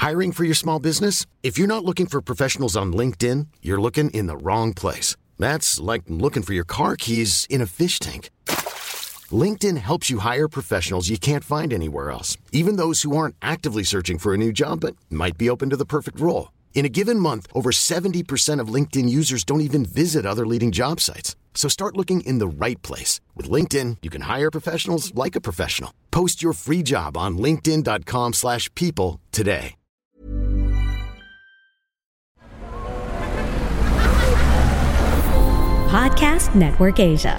Hiring for your small business? If you're not looking for professionals on LinkedIn, you're looking in the wrong place. That's like looking for your car keys in a fish tank. LinkedIn helps you hire professionals you can't find anywhere else, even those who aren't actively searching for a new job but might be open to the perfect role. In a given month, over 70% of LinkedIn users don't even visit other leading job sites. So start looking in the right place. With LinkedIn, you can hire professionals like a professional. Post your free job on linkedin.com/people today. Podcast Network Asia.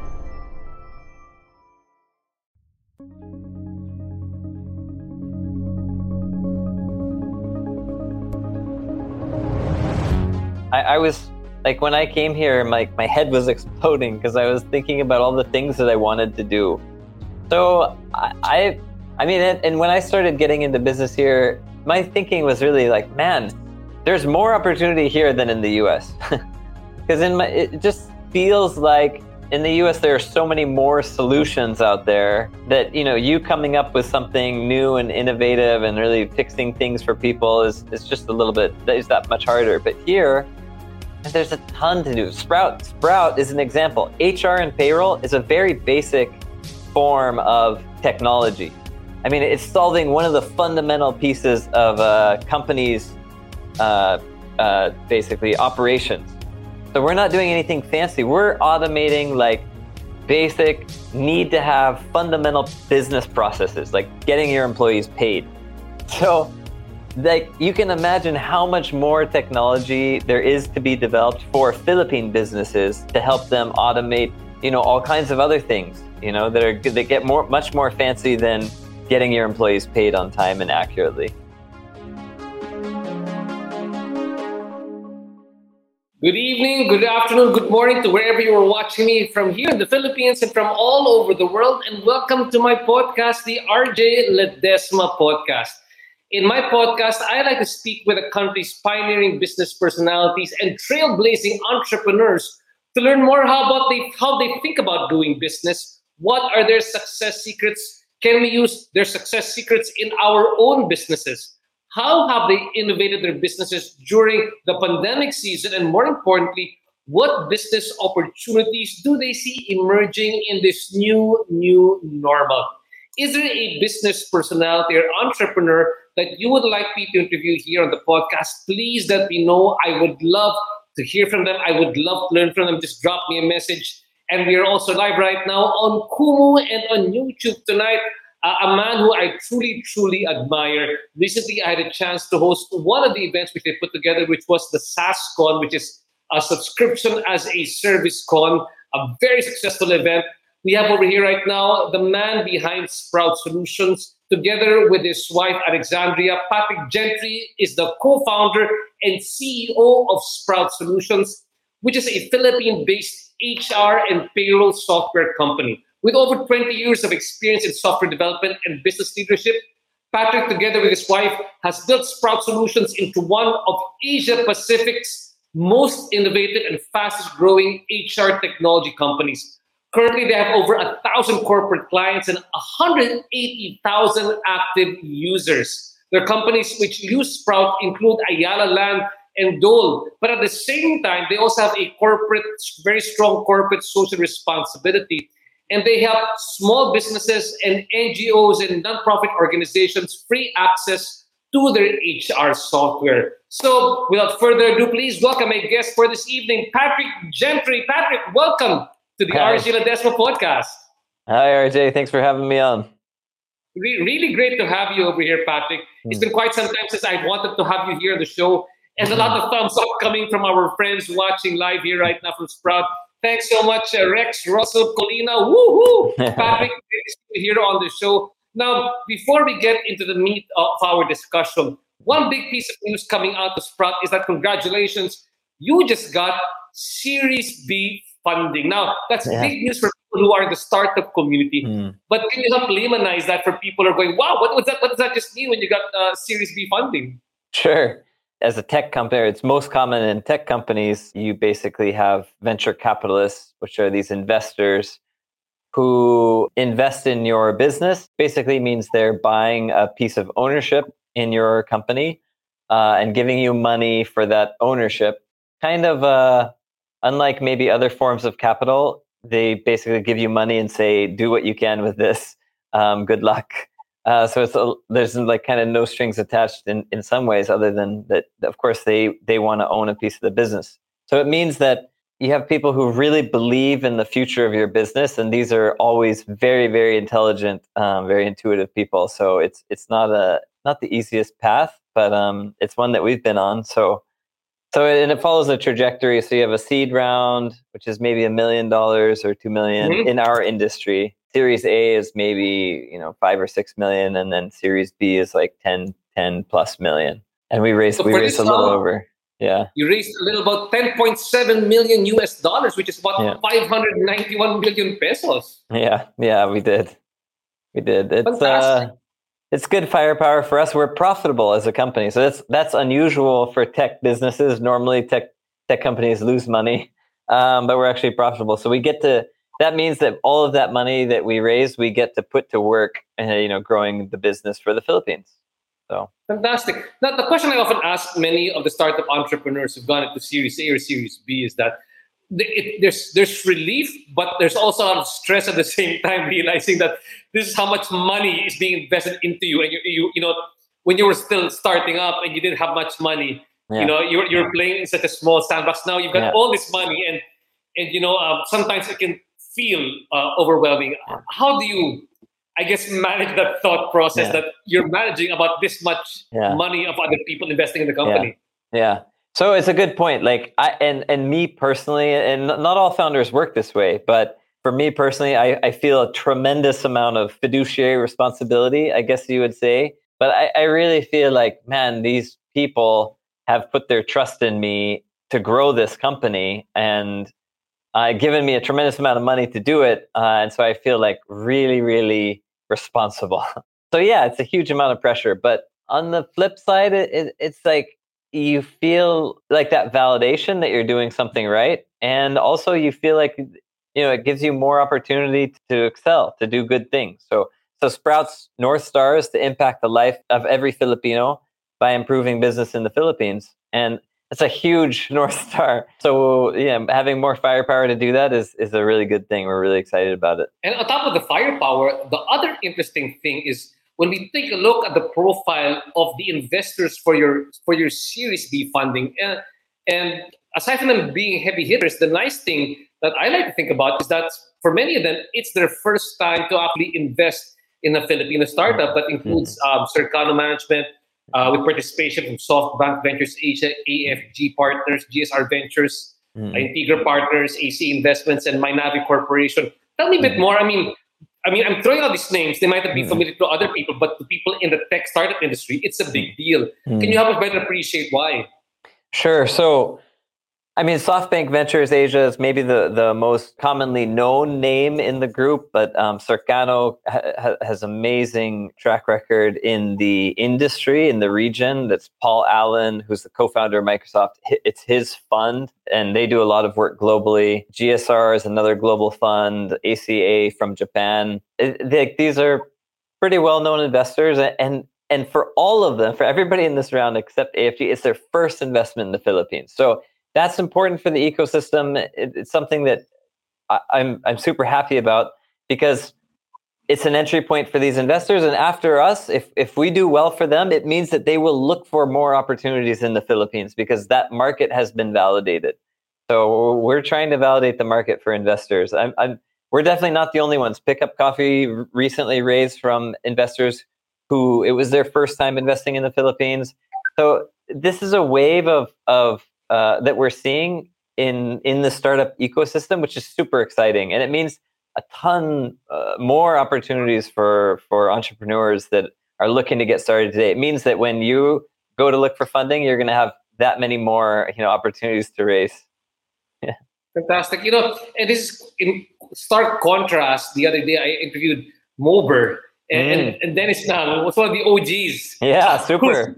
I was like, when I came here, my head was exploding because I was thinking about all the things that I wanted to do. So I mean, and when I started getting into business here, my thinking was really like, man, there's more opportunity here than in the US. Because it just feels like in the US, there are so many more solutions out there that, you coming up with something new and innovative and really fixing things for people is just a little bit, is that much harder. But here, there's a ton to do. Sprout is an example. HR and payroll is a very basic form of technology. I mean, it's solving one of the fundamental pieces of a company's basically operations. So we're not doing anything fancy. We're automating like basic need to have fundamental business processes, like getting your employees paid. So like you can imagine how much more technology there is to be developed for Philippine businesses to help them automate, all kinds of other things, that get much more fancy than getting your employees paid on time and accurately. Good evening, good afternoon, good morning to wherever you are watching me from here in the Philippines and from all over the world. And welcome to my podcast, the RJ Ledesma Podcast. In my podcast, I like to speak with the country's pioneering business personalities and trailblazing entrepreneurs to learn more how they think about doing business. What are their success secrets? Can we use their success secrets in our own businesses? How have they innovated their businesses during the pandemic season? And more importantly, what business opportunities do they see emerging in this new normal? Is there a business personality or entrepreneur that you would like me to interview here on the podcast? Please let me know. I would love to hear from them. I would love to learn from them. Just drop me a message. And we are also live right now on Kumu and on YouTube tonight. A man who I truly admire. Recently, I had a chance to host one of the events which they put together, which was the SaaSCon, which is a subscription as a service con, a very successful event. We have over here right now the man behind Sprout Solutions, together with his wife, Alexandria. Patrick Gentry is the co-founder and CEO of Sprout Solutions, which is a Philippine-based HR and payroll software company. With over 20 years of experience in software development and business leadership, Patrick, together with his wife, has built Sprout Solutions into one of Asia Pacific's most innovative and fastest growing HR technology companies. Currently, they have over 1,000 corporate clients and 180,000 active users. Their companies which use Sprout include Ayala Land and Dole. But at the same time, they also have a very strong corporate social responsibility. And they help small businesses and NGOs and nonprofit organizations free access to their HR software. So without further ado, please welcome my guest for this evening, Patrick Gentry. Patrick, welcome to the RJ Ledesma Podcast. Hi, RJ. Thanks for having me on. Really great to have you over here, Patrick. It's been quite some time since I wanted to have you here on the show. And a lot of thumbs up coming from our friends watching live here right now from Sprout. Thanks so much, Rex, Russell, Colina. Woohoo! Patrick, great to see you here on the show. Now, before we get into the meat of our discussion, one big piece of news coming out of Sprout is that congratulations, you just got Series B funding. Now, that's big news for people who are in the startup community. But can you help laymanize that for people who are going, wow, what does that just mean when you got Series B funding? Sure. As a tech company, it's most common in tech companies, you basically have venture capitalists, which are these investors who invest in your business. Basically means they're buying a piece of ownership in your company and giving you money for that ownership. Kind of unlike maybe other forms of capital, they basically give you money and say, do what you can with this. Good luck. So there's like kind of no strings attached in some ways, other than that, of course, they want to own a piece of the business. So it means that you have people who really believe in the future of your business, and these are always very, very intelligent, very intuitive people. So it's not the easiest path, but it's one that we've been on. And it follows a trajectory. So you have a seed round, which is maybe $1 million or $2 million in our industry. Series A is maybe 5 or 6 million, and then Series B is like 10 plus million. And we raised a little over. Yeah. You raised a little about 10.7 million US dollars, which is about 591 million pesos. Yeah, we did. It's good firepower for us. We're profitable as a company. So that's unusual for tech businesses. Normally tech companies lose money, but we're actually profitable. So that means that all of that money that we raise, we get to put to work, growing the business for the Philippines. So fantastic. Now, the question I often ask many of the startup entrepreneurs who've gone into Series A or Series B is that there's relief, but there's also a lot of stress at the same time, realizing that this is how much money is being invested into you, and you when you were still starting up and you didn't have much money, you're playing in such a small sandbox. Now you've got all this money, and sometimes it can feel overwhelming. How do you, I guess, manage that thought process that you're managing about this much money of other people investing in the company? Yeah. So it's a good point. Like and me personally, and not all founders work this way, but for me personally, I feel a tremendous amount of fiduciary responsibility, I guess you would say. But I really feel like, man, these people have put their trust in me to grow this company, and given me a tremendous amount of money to do it. And so I feel like really, really responsible. So yeah, it's a huge amount of pressure. But on the flip side, it's like, you feel like that validation that you're doing something right. And also you feel like, it gives you more opportunity to excel, to do good things. So Sprout's North Star is to impact the life of every Filipino by improving business in the Philippines. And it's a huge North Star. So having more firepower to do that is a really good thing. We're really excited about it. And on top of the firepower, the other interesting thing is, when we take a look at the profile of the investors for your Series B funding, and aside from them being heavy hitters, the nice thing that I like to think about is that for many of them, it's their first time to actually invest in a Filipino startup. That includes Cercano Management, with participation from SoftBank Ventures Asia, AFG Partners, GSR Ventures, Integra Partners, AC Investments, and Mynavi Corporation. Tell me a bit more. I mean, I'm throwing out these names. They might not be familiar to other people, but to people in the tech startup industry, it's a big deal. Can you help us better appreciate why? Sure. So, SoftBank Ventures Asia is maybe the most commonly known name in the group, but Cercano has amazing track record in the industry, in the region. That's Paul Allen, who's the co-founder of Microsoft. It's his fund, and they do a lot of work globally. GSR is another global fund, ACA from Japan. These are pretty well-known investors, and for all of them, for everybody in this round except AFG, it's their first investment in the Philippines. So that's important for the ecosystem. It's something that I'm super happy about, because it's an entry point for these investors. And after us, if we do well for them, it means that they will look for more opportunities in the Philippines, because that market has been validated. So we're trying to validate the market for investors. We're definitely not the only ones. Pickup Coffee recently raised from investors who it was their first time investing in the Philippines. So this is a wave of that we're seeing in the startup ecosystem, which is super exciting. And it means a ton more opportunities for entrepreneurs that are looking to get started today. It means that when you go to look for funding, you're going to have that many more opportunities to raise. Yeah. Fantastic. And this is in stark contrast. The other day I interviewed Mober, and Dennis Nang was one of the OGs. Yeah, super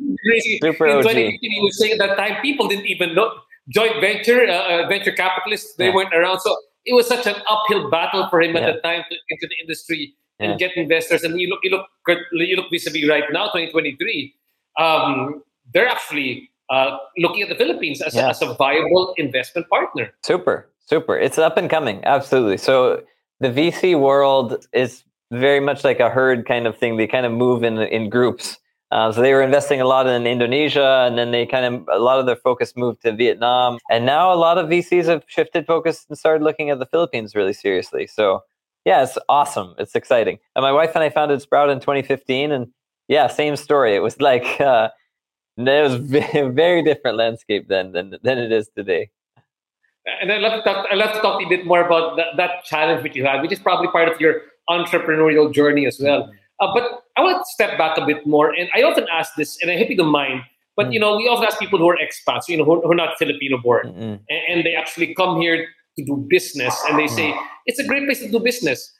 in OG. 2015, he was saying at that time people didn't even know joint venture, venture capitalists. They weren't around, so it was such an uphill battle for him at the time to enter the industry and get investors. And you look vis-a-vis right now, 2023. they're actually looking at the Philippines as a viable investment partner. Super. It's up and coming. Absolutely. So the VC world is very much like a herd kind of thing. They kind of move in groups. So they were investing a lot in Indonesia, and then a lot of their focus moved to Vietnam. And now a lot of VCs have shifted focus and started looking at the Philippines really seriously. So yeah, it's awesome. It's exciting. And my wife and I founded Sprout in 2015, and yeah, same story. It was like, it was a very different landscape then than it is today. And I'd love to talk to you a bit more about that challenge which you had, which is probably part of your entrepreneurial journey as well. But I want to step back a bit more, and I often ask this, and I hope you don't mind. But we often ask people who are expats, who are not Filipino born, and they actually come here to do business, and they say it's a great place to do business.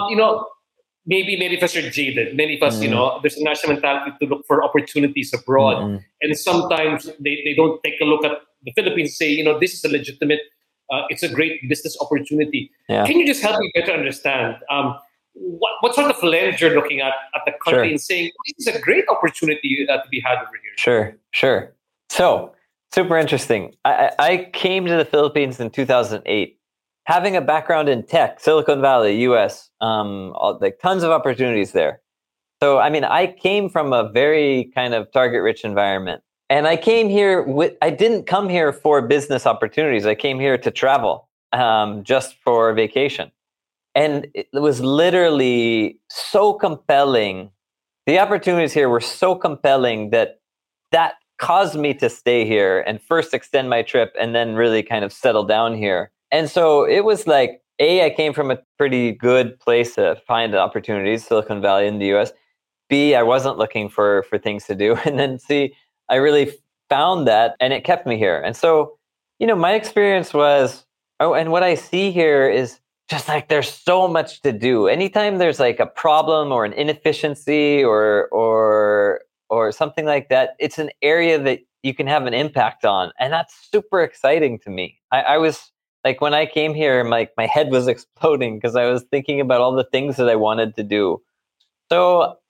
Maybe many of us are jaded. Many of us, there's a national mentality to look for opportunities abroad, and sometimes they don't take a look at the Philippines and say, this is a legitimate, it's a great business opportunity. Yeah. Can you just help me better understand what sort of lens you're looking at the country and saying, this is a great opportunity to be had over here? Sure. So, super interesting. I came to the Philippines in 2008, having a background in tech, Silicon Valley, US, like tons of opportunities there. So, I came from a very kind of target-rich environment. And I came here I didn't come here for business opportunities. I came here to travel, just for vacation. And it was literally so compelling. The opportunities here were so compelling that caused me to stay here and first extend my trip and then really kind of settle down here. And so it was like, I came from a pretty good place to find opportunities, Silicon Valley in the US. B, I wasn't looking for things to do. And then C, I really found that, and it kept me here. And so, my experience was, and what I see here is just like there's so much to do. Anytime there's like a problem or an inefficiency or something like that, it's an area that you can have an impact on, and that's super exciting to me. I was like, when I came here, my head was exploding because I was thinking about all the things that I wanted to do. So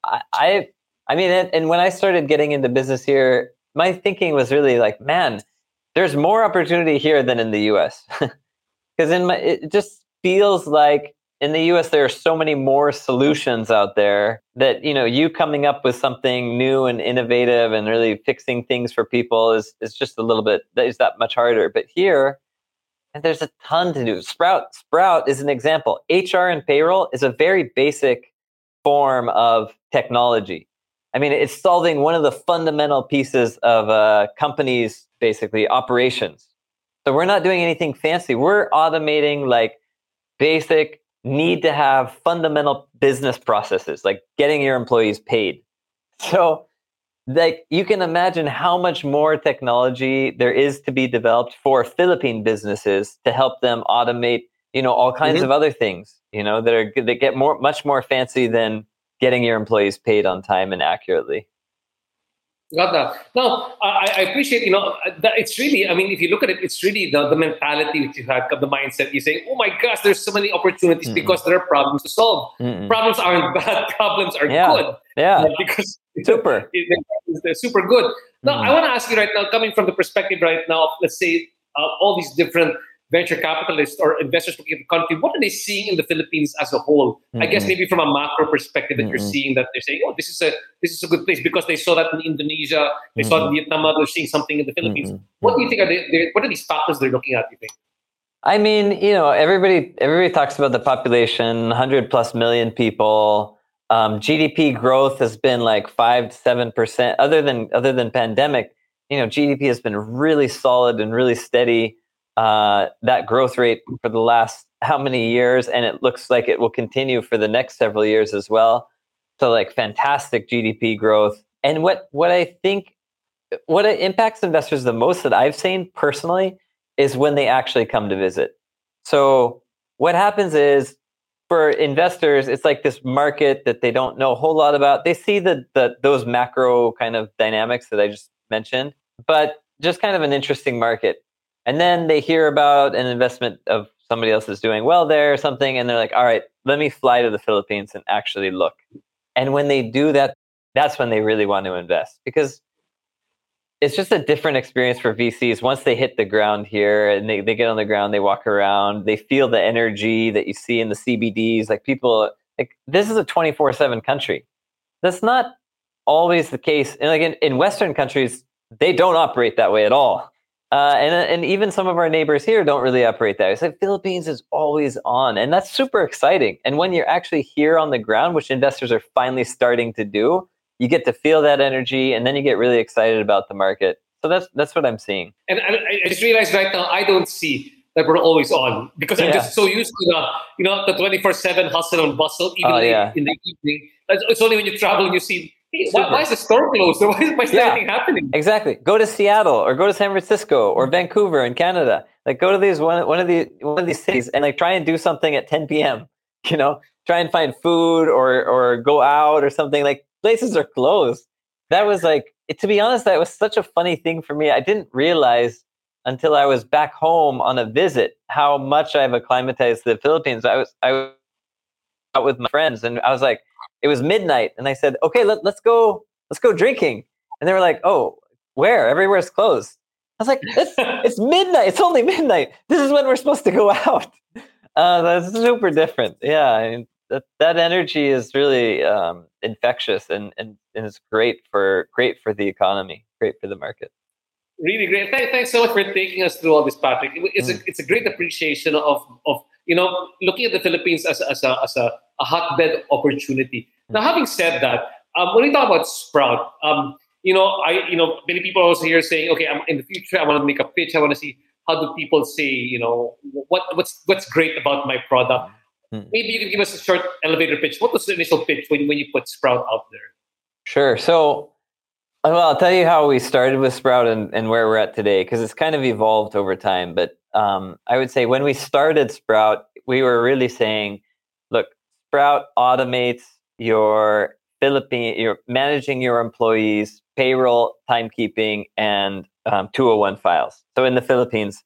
and when I started getting into business here, my thinking was really like, man, there's more opportunity here than in the US. Because it just feels like in the US, there are so many more solutions out there that, you coming up with something new and innovative and really fixing things for people is just a little bit, is that much harder. But here, and there's a ton to do. Sprout is an example. HR and payroll is a very basic form of technology. It's solving one of the fundamental pieces of a company's basically operations. So we're not doing anything fancy. We're automating like basic need to have fundamental business processes, like getting your employees paid. So like you can imagine how much more technology there is to be developed for Philippine businesses to help them automate, all kinds of other things, that get much more fancy than getting your employees paid on time and accurately. Got that. No, I appreciate, that it's really, if you look at it, it's really the mentality which you have, the mindset. You say, oh my gosh, there's so many opportunities because there are problems to solve. Problems aren't bad, problems are good. Yeah. Because super. They're super good. Now, I want to ask you right now, coming from the perspective right now of, let's say, all these different venture capitalists or investors looking at the country, what are they seeing in the Philippines as a whole? I guess maybe from a macro perspective that you're seeing that they're saying, oh, this is a good place because they saw that in Indonesia, they saw it in Vietnam, they're seeing something in the Philippines. What do you think what are these factors they're looking at, you think? Everybody talks about the population, 100+ million people. GDP growth has been like 5 to 7%. Other than pandemic, GDP has been really solid and really steady. That growth rate for the last how many years, and it looks like it will continue for the next several years as well. So like fantastic GDP growth. And what I think, what impacts investors the most that I've seen personally is when they actually come to visit. So what happens is for investors, it's like this market that they don't know a whole lot about. They see those macro kind of dynamics that I just mentioned, but just kind of an interesting market. And then they hear about an investment of somebody else is doing well there or something, and they're like, all right, let me fly to the Philippines and actually look. And when they do that, that's when they really want to invest. Because it's just a different experience for VCs. Once they hit the ground here and they get on the ground, they walk around, they feel the energy that you see in the CBDs. Like people, like this is a 24/7 country. That's not always the case. And like in Western countries, they don't operate that way at all. And even some of our neighbors here don't really operate that way. It's like Philippines is always on, and that's super exciting. And when you're actually here on the ground, which investors are finally starting to do, you get to feel that energy, and then you get really excited about the market. So that's what I'm seeing. And I just realized right now I don't see that we're always on because I'm just so used to the 24/7 hustle and bustle, even in the evening. It's only when you travel and you see, hey, why is the store closed? Why is anything happening? Exactly. Go to Seattle or go to San Francisco or Vancouver in Canada. Like go to these one of these cities and like try and do something at 10 p.m. Try and find food or go out or something. Like places are closed. That was like, to be honest, that was such a funny thing for me. I didn't realize until I was back home on a visit how much I've acclimatized to the Philippines. I was out with my friends and I was like, it was midnight, and I said, "Okay, let's go drinking." And they were like, "Oh, where? Everywhere's closed." I was like, "It's midnight. It's only midnight. This is when we're supposed to go out." That's super different. Yeah, I mean, that energy is really infectious, and it's great for the economy, great for the market. Really great. Thanks so much for taking us through all this, Patrick. It's a great appreciation of looking at the Philippines as a hotbed opportunity. Now, having said that, when we talk about Sprout, many people also here saying, okay, in the future I want to make a pitch. I want to see how do people say, what's great about my product. Maybe you can give us a short elevator pitch. What was the initial pitch when you put Sprout out there? Sure. So, I'll tell you how we started with Sprout and where we're at today, because it's kind of evolved over time. But I would say when we started Sprout, we were really saying, look, Sprout automates you're managing your employees, payroll, timekeeping, and 201 files. So in the Philippines,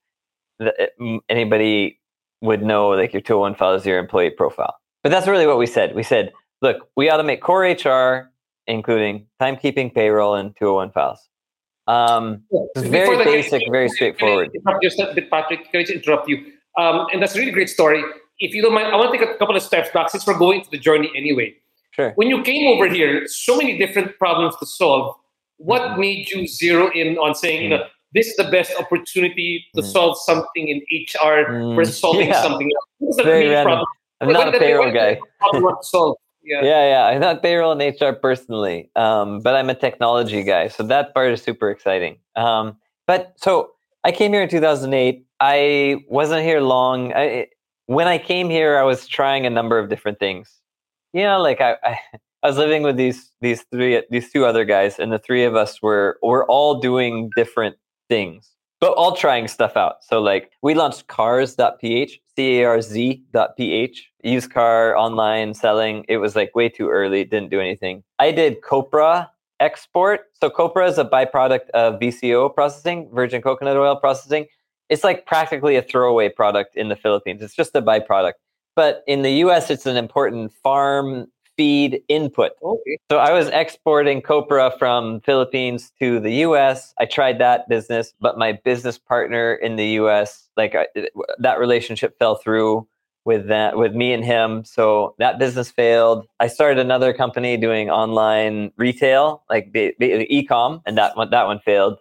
anybody would know like your 201 file is your employee profile. But that's really what we said. We said, look, we automate core HR, including timekeeping, payroll, and 201 files. It's very basic, very straightforward. Just a bit, Patrick, can I just interrupt you? And that's a really great story. If you don't mind, I want to take a couple of steps back since we're going to the journey anyway. Sure. When you came over here, so many different problems to solve. What made you zero in on saying, this is the best opportunity to solve something in HR versus solving something else? What was the main problem? I'm not a payroll guy. Problem to solve? Yeah. I'm not payroll and HR personally, but I'm a technology guy. So that part is super exciting. But so I came here in 2008. I wasn't here long. When I came here, I was trying a number of different things. Like I was living with these two other guys, and the three of us were all doing different things, but all trying stuff out. So like we launched Carz.ph, CARZ.ph, used car online selling. It was like way too early, didn't do anything. I did Copra export. So Copra is a byproduct of VCO processing, virgin coconut oil processing. It's like practically a throwaway product in the Philippines. It's just a byproduct. But in the US, it's an important farm feed input. Okay. So I was exporting Copra from Philippines to the US. I tried that business, but my business partner in the US, that relationship fell through with me and him. So that business failed. I started another company doing online retail, like e-com, and that one failed.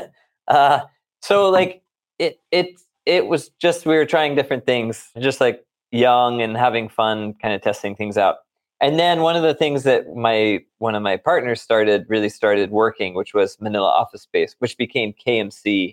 So like it was just, we were trying different things, just like young and having fun, kind of testing things out. And then one of the things that one of my partners started working, which was Manila Office Space, which became KMC.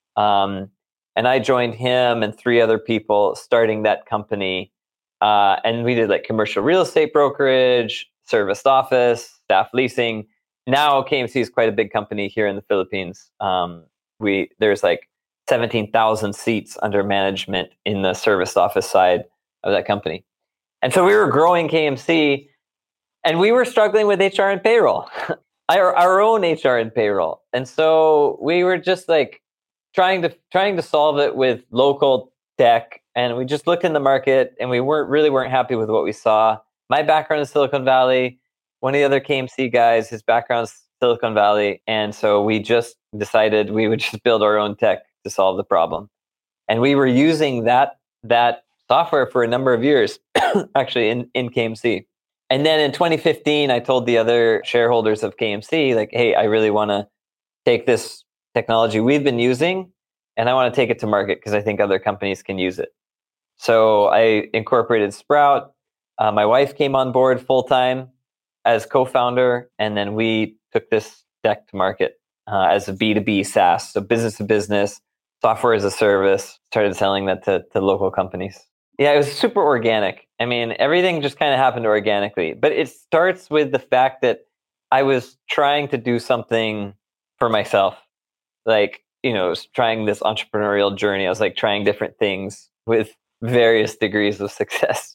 And I joined him and three other people starting that company. And we did like commercial real estate brokerage, serviced office, staff leasing. Now KMC is quite a big company here in the Philippines. There's like 17,000 seats under management in the serviced office side of that company. And so we were growing KMC, and we were struggling with HR and payroll, our own HR and payroll. And so we were just like trying to solve it with local tech. And we just looked in the market, and we weren't happy with what we saw. My background is Silicon Valley. One of the other KMC guys, his background is Silicon Valley. And so we just decided we would just build our own tech to solve the problem. And we were using that software for a number of years, actually in KMC. And then in 2015, I told the other shareholders of KMC, like, hey, I really want to take this technology we've been using and I want to take it to market because I think other companies can use it. So I incorporated Sprout. My wife came on board full-time as co-founder, and then we took this tech to market as a B2B SaaS, so business to business, software as a service, started selling that to local companies. Yeah, it was super organic. I mean, everything just kind of happened organically. But it starts with the fact that I was trying to do something for myself. Like, trying this entrepreneurial journey. I was like trying different things with various degrees of success.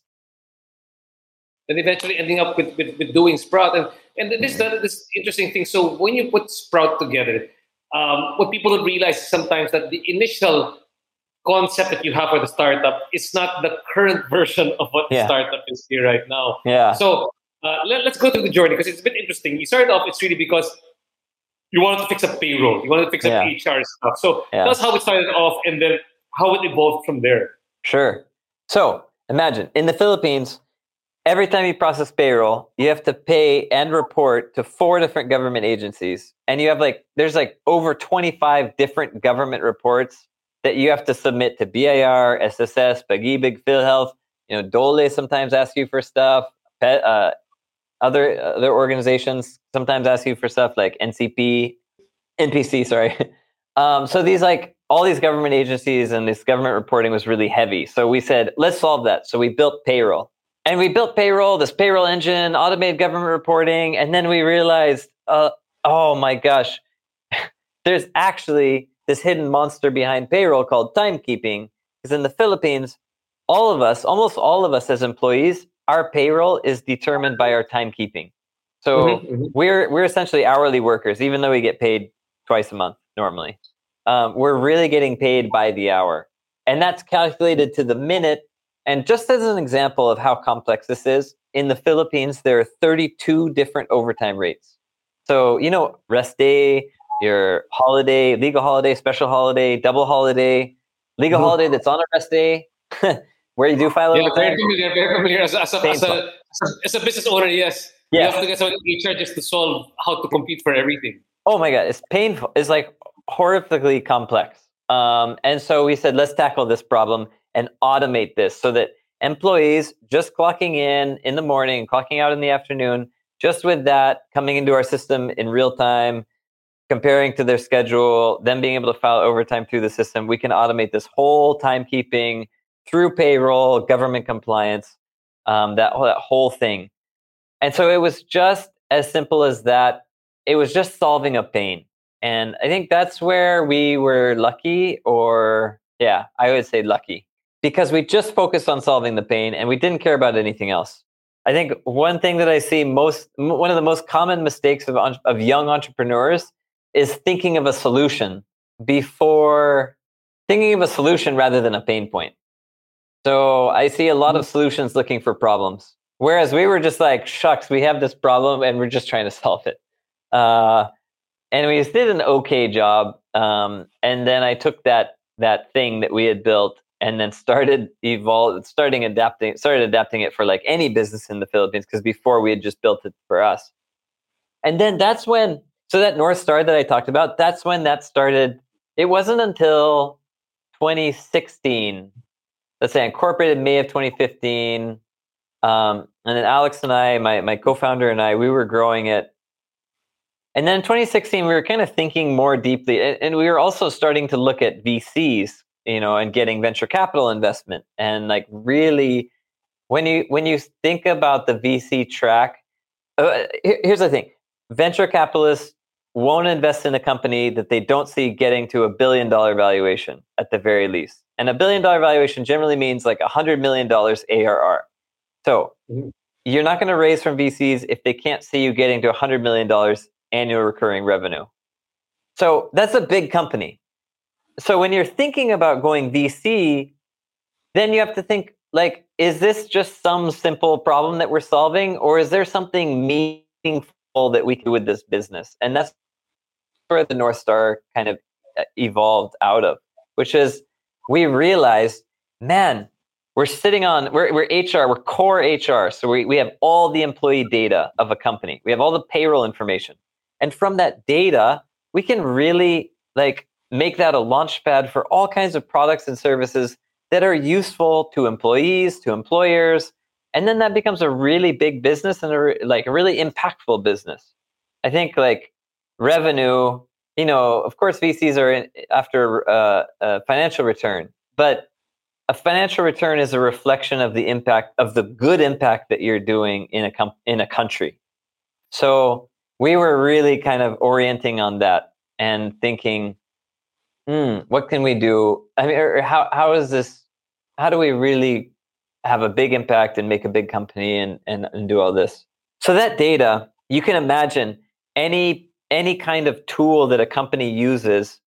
And eventually ending up with doing Sprout. And this interesting thing. So when you put Sprout together, what people don't realize is sometimes that the initial concept that you have for the startup is not the current version of what the startup is here right now. Yeah. So let's go through the journey because it's a bit interesting. You started off, it's really because you wanted to fix up payroll. You wanted to fix up HR stuff. So tell us how it started off and then how it evolved from there. Sure. So imagine in the Philippines, every time you process payroll, you have to pay and report to 4 different government agencies. And you have there's over 25 different government reports that you have to submit to BIR, SSS, Pag-ibig, PhilHealth. DOLE sometimes ask you for stuff. Other organizations sometimes ask you for stuff like NPC, sorry. So these all these government agencies and this government reporting was really heavy. So we said, let's solve that. So we built payroll. And we built payroll, this payroll engine, automated government reporting. And then we realized, oh my gosh, there's actually this hidden monster behind payroll called timekeeping. Because in the Philippines, almost all of us as employees, our payroll is determined by our timekeeping. So we're essentially hourly workers, even though we get paid twice a month normally. We're really getting paid by the hour. And that's calculated to the minute. And just as an example of how complex this is, in the Philippines, there are 32 different overtime rates. So, rest day, your holiday, legal holiday, special holiday, double holiday, legal holiday that's on a rest day, where you do file overtime. Very familiar. As a business owner, yes. You have to get someone in HR just to solve how to compete for everything. Oh my God, it's painful. It's horrifically complex. And so we said, let's tackle this problem and automate this so that employees just clocking in the morning, clocking out in the afternoon, just with that coming into our system in real time, comparing to their schedule, them being able to file overtime through the system, we can automate this whole timekeeping through payroll, government compliance, that whole thing. And so it was just as simple as that. It was just solving a pain. And I think that's where we were lucky, I would say lucky. Because we just focused on solving the pain and we didn't care about anything else. I think one thing that I see one of the most common mistakes of young entrepreneurs is thinking of a solution rather than a pain point. So I see a lot of solutions looking for problems. Whereas we were just like, shucks, we have this problem and we're just trying to solve it. And we did an okay job. And then I took that thing that we had built and then started adapting it for any business in the Philippines, because before we had just built it for us. And then so that North Star that I talked about, that's when that started. It wasn't until 2016, let's say I incorporated May of 2015. And then Alex and I, my co-founder and I, we were growing it. And then in 2016, we were kind of thinking more deeply, and we were also starting to look at VCs, and getting venture capital investment. And really, when you think about the VC track, here's the thing: venture capitalists won't invest in a company that they don't see getting to $1 billion valuation at the very least. And $1 billion valuation generally means $100 million ARR. So you're not going to raise from VCs if they can't see you getting to $100 million annual recurring revenue. So that's a big company. So when you're thinking about going VC, then you have to think, is this just some simple problem that we're solving, or is there something meaningful that we can do with this business? And that's where the North Star kind of evolved out of, which is we realized, man, we're HR, we're core HR. So we have all the employee data of a company. We have all the payroll information. And from that data, we can really like make that a launch pad for all kinds of products and services that are useful to employees, to employers. And then that becomes a really big business and a really impactful business. I think like revenue, of course, VCs are after a financial return, but a financial return is a reflection of the impact of the good impact that you're doing in a country. So we were really kind of orienting on that and thinking, what can we do? I mean, or how do we really have a big impact and make a big company and do all this? So that data, you can imagine any kind of tool that a company uses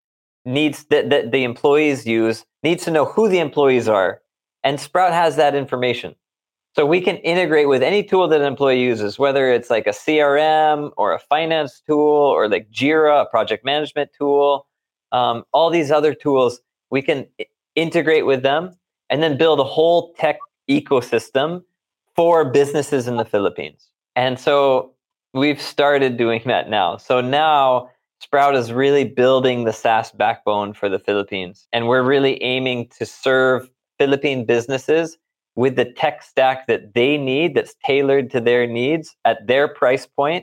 that the employees use needs to know who the employees are. And Sprout has that information. So we can integrate with any tool that an employee uses, whether it's like a CRM or a finance tool or like Jira, a project management tool, all these other tools, we can integrate with them and then build a whole tech ecosystem for businesses in the Philippines. And so we've started doing that now. So now Sprout is really building the SaaS backbone for the Philippines. And we're really aiming to serve Philippine businesses with the tech stack that they need, that's tailored to their needs at their price point,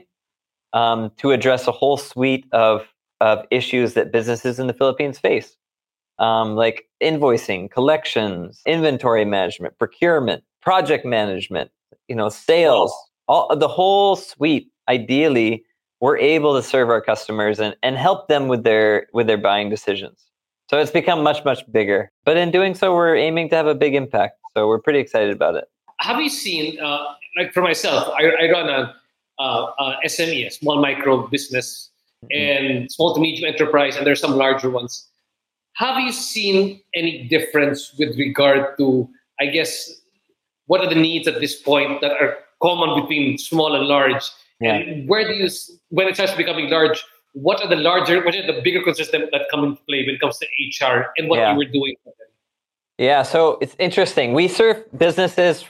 to address a whole suite of issues that businesses in the Philippines face. Like invoicing, collections, inventory management, procurement, project management, sales, all the whole suite. Ideally, we're able to serve our customers and help them with their buying decisions. So it's become much, much bigger. But in doing so, we're aiming to have a big impact. So we're pretty excited about it. Have you seen, like for myself, I run a SME, a small micro business, and small to medium enterprise, and there's some larger ones. Have you seen any difference with regard to, I guess, what are the needs at this point that are common between small and large? Yeah. And where do you, when it starts becoming large, what are the bigger concerns that come into play when it comes to HR and what you were doing for them? Yeah, so it's interesting. We serve businesses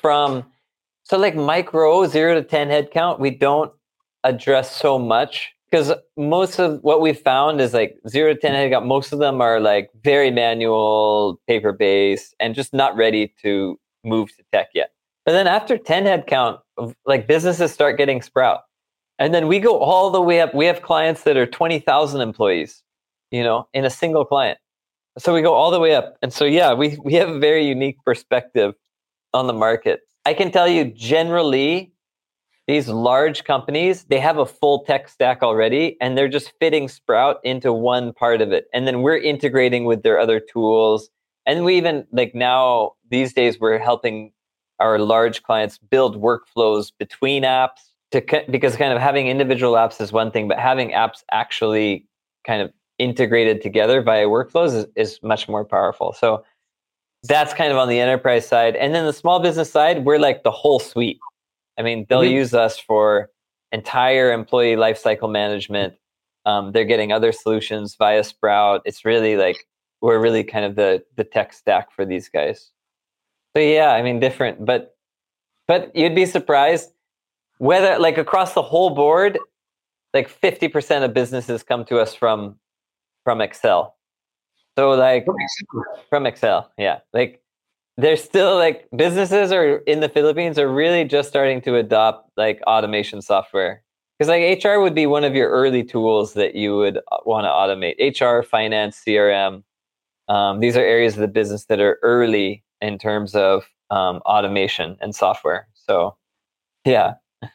so like micro 0 to 10 headcount, we don't address so much because most of what we found is like 0 to 10 headcount. Most of them are like very manual, paper-based, and just not ready to move to tech yet. But then after 10 headcount, like businesses start getting Sprout. And then we go all the way up. We have clients that are 20,000 employees, in a single client. So we go all the way up. And so, yeah, we have a very unique perspective on the market. I can tell you generally, these large companies, they have a full tech stack already, and they're just fitting Sprout into one part of it. And then we're integrating with their other tools. And we even, like now, these days, we're helping our large clients build workflows between apps because kind of having individual apps is one thing, but having apps actually kind of integrated together via workflows is much more powerful. So that's kind of on the enterprise side. And then the small business side, we're like the whole suite. I mean, they'll use us for entire employee lifecycle management. They're getting other solutions via Sprout. It's really like, we're really kind of the tech stack for these guys. So yeah, I mean, different, but you'd be surprised whether like across the whole board, like 50% of businesses come to us from Excel. So like from Excel, yeah. Like there's still like businesses are in the Philippines are really just starting to adopt like automation software. Because like HR would be one of your early tools that you would want to automate. HR, finance, CRM. These are areas of the business that are early in terms of automation and software. So yeah.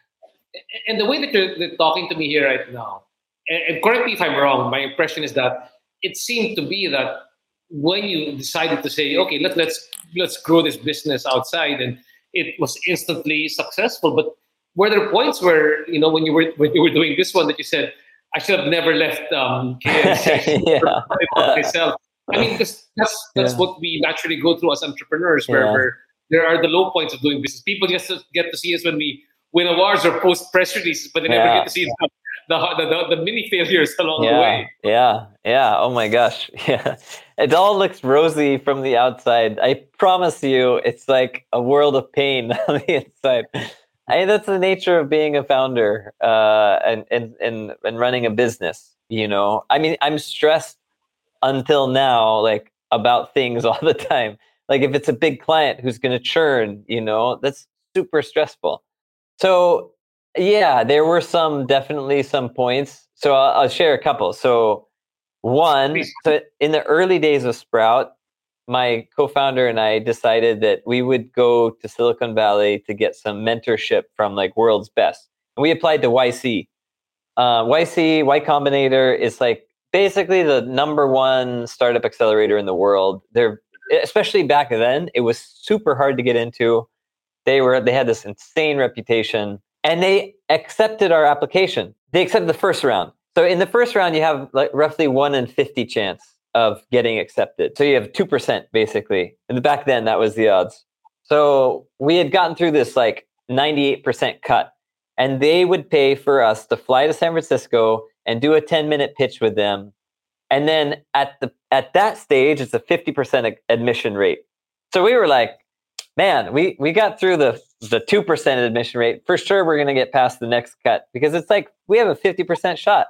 And the way that you're talking to me here right now, and correct me if I'm wrong, my impression is that it seemed to be that when you decided to say, okay, let's grow this business outside, and it was instantly successful. But were there points where, when you were doing this one that you said, I should have never left KFC myself? I mean, that's what we naturally go through as entrepreneurs, where there are the low points of doing business. People just get to see us when we win awards or post press releases, but they never get to see the mini failures along the Yeah, way. yeah. Oh my gosh. Yeah. It all looks rosy from the outside. I promise you, it's like a world of pain on the inside. That's the nature of being a founder, and running a business, you know. I mean, I'm stressed until now, like about things all the time. Like if it's a big client who's going to churn, you know, that's super stressful. So yeah, there were definitely some points. So I'll share a couple. So one, Please. so in the early days of Sprout, my co-founder and I decided that we would go to Silicon Valley to get some mentorship from like world's best. And we applied to YC. YC, Y Combinator is like basically the number one startup accelerator in the world. They're, especially back then, it was super hard to get into. They had this insane reputation, and they accepted our application. They accepted the first round. So in the first round, you have like roughly 1 in 50 chance of getting accepted. So you have 2% basically. And back then, that was the odds. So we had gotten through this like 98% cut, and they would pay for us to fly to San Francisco and do a 10-minute pitch with them. And then at that stage, it's a 50% admission rate. So we were like, man, we got through the 2% admission rate. For sure, we're going to get past the next cut because it's like we have a 50% shot.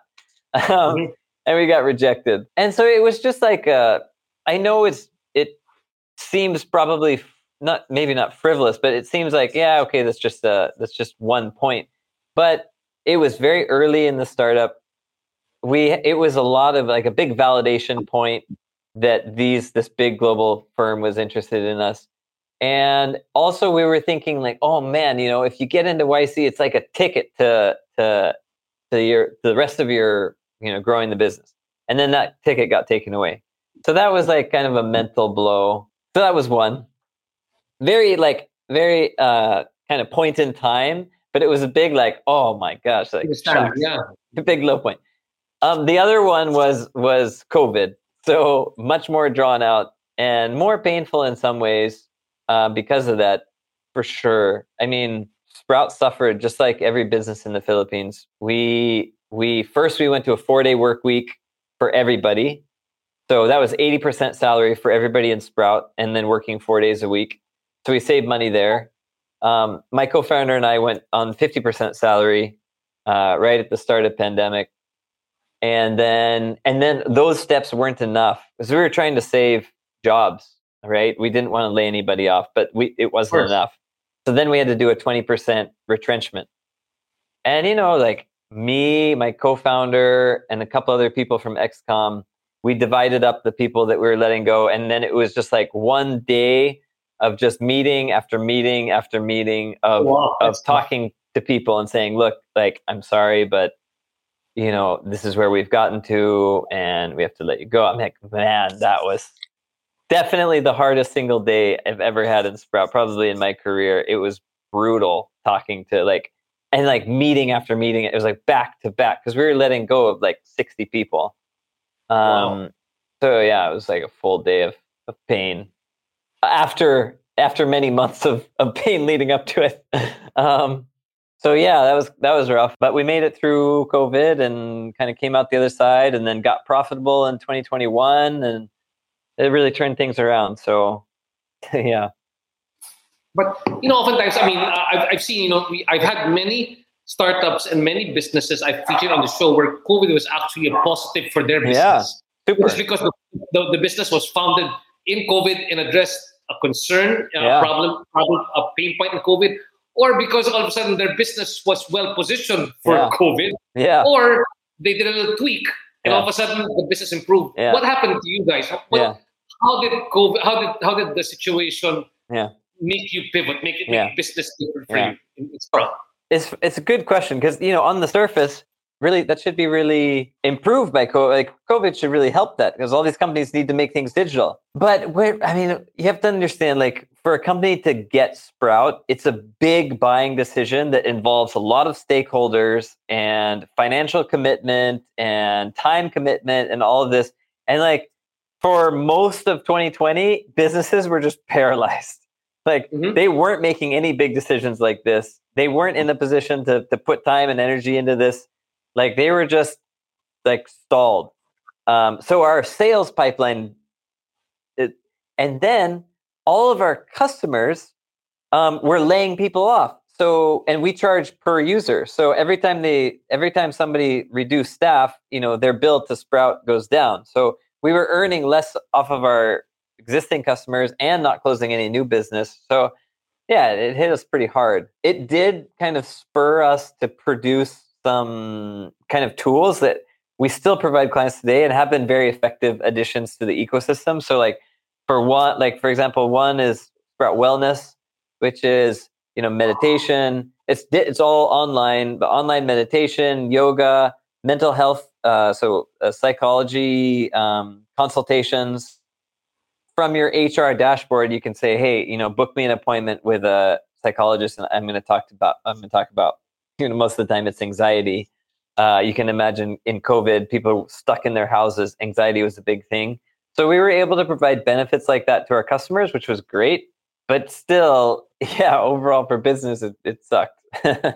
And we got rejected. And so it was just like, I know it seems probably maybe not frivolous, but it seems like, yeah, okay, that's just 1 point. But it was very early in the startup. It was a lot of like a big validation point that this big global firm was interested in us. And also we were thinking like, oh man, you know, if you get into YC, it's like a ticket to the rest of your, you know, growing the business. And then that ticket got taken away. So that was like kind of a mental blow. So that was one. Very kind of point in time, but it was a big like, oh my gosh, like a big low point. The other one was COVID. So much more drawn out and more painful in some ways because of that, for sure. I mean, Sprout suffered just like every business in the Philippines. We went to a 4-day work week for everybody. So that was 80% salary for everybody in Sprout, and then working 4 days a week. So we saved money there. My co-founder and I went on 50% salary right at the start of pandemic. And then those steps weren't enough because we were trying to save jobs, right? We didn't want to lay anybody off, but it wasn't enough. So then we had to do a 20% retrenchment. And, you know, like me, my co-founder, and a couple other people from XCOM, we divided up the people that we were letting go. And then it was just like 1 day of just meeting after meeting after meeting of talking to people and saying, look, like, I'm sorry, but you know, this is where we've gotten to and we have to let you go. I'm like, man, that was definitely the hardest single day I've ever had in Sprout, probably in my career. It was brutal talking to meeting after meeting. It was like back to back because we were letting go of like 60 people. So yeah, it was like a full day of pain after many months of pain leading up to it. So yeah, that was rough, but we made it through COVID and kind of came out the other side, and then got profitable in 2021, and it really turned things around. So yeah. But you know, oftentimes, I mean, I've seen, you know, I've had many startups and many businesses I've featured on the show where COVID was actually a positive for their business. Yeah, super. Just because the business was founded in COVID and addressed a concern, a problem, a pain point in COVID. Or because all of a sudden their business was well positioned for COVID, or they did a little tweak, and all of a sudden the business improved. Yeah. What happened to you guys? How did COVID? How did the situation make you pivot, make business different for you in Sprout? It's a good question because, you know, on the surface, really that should be really improved by COVID. Like COVID should really help that because all these companies need to make things digital. But you have to understand, like, for a company to get Sprout, it's a big buying decision that involves a lot of stakeholders and financial commitment and time commitment and all of this. And like for most of 2020, businesses were just paralyzed. Like they weren't making any big decisions like this. They weren't in a position to put time and energy into this. Like they were just like stalled. So our sales pipeline, and then all of our customers were laying people off. So, and we charge per user. So every time somebody reduced staff, their bill to Sprout goes down. So we were earning less off of our existing customers and not closing any new business. So yeah, it hit us pretty hard. It did kind of spur us to produce some kind of tools that we still provide clients today and have been very effective additions to the ecosystem. So for example, one is Sprout Wellness, which is, meditation. It's all online, but online meditation, yoga, mental health, psychology, consultations. From your HR dashboard, you can say, hey, book me an appointment with a psychologist, and I'm going to talk about, most of the time it's anxiety. You can imagine in COVID, people stuck in their houses, anxiety was a big thing. So we were able to provide benefits like that to our customers, which was great. But still, overall for business, it sucked. So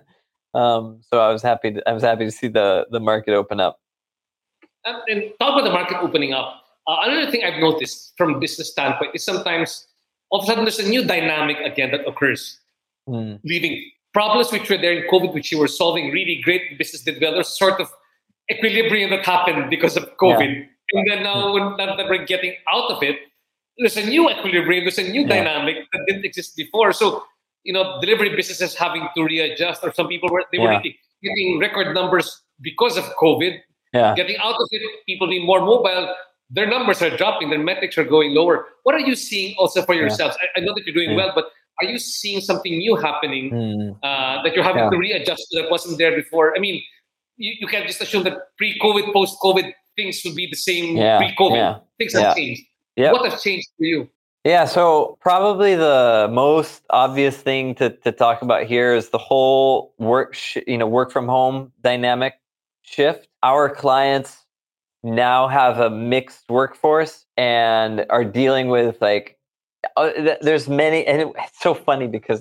I was happy to see the market open up. And talk about the market opening up. Another thing I've noticed from a business standpoint is sometimes all of a sudden there's a new dynamic again that occurs. Leaving problems which were there in COVID, which you were solving really great, business did well. There's sort of equilibrium that happened because of COVID. Yeah. And then now that we're getting out of it, there's a new equilibrium, there's a new dynamic that didn't exist before. So, delivery businesses having to readjust, or some people were really getting record numbers because of COVID. Yeah. Getting out of it, people being more mobile, their numbers are dropping, their metrics are going lower. What are you seeing also for yourselves? I know that you're doing well, but are you seeing something new happening that you're having to readjust to that wasn't there before? I mean, you can't just assume that pre-COVID, post-COVID, things will be the same pre-COVID. Yeah. Things have changed. Yep. What has changed for you? Yeah, so probably the most obvious thing to talk about here is the whole work from home dynamic shift. Our clients now have a mixed workforce and are dealing with there's many, and it's so funny because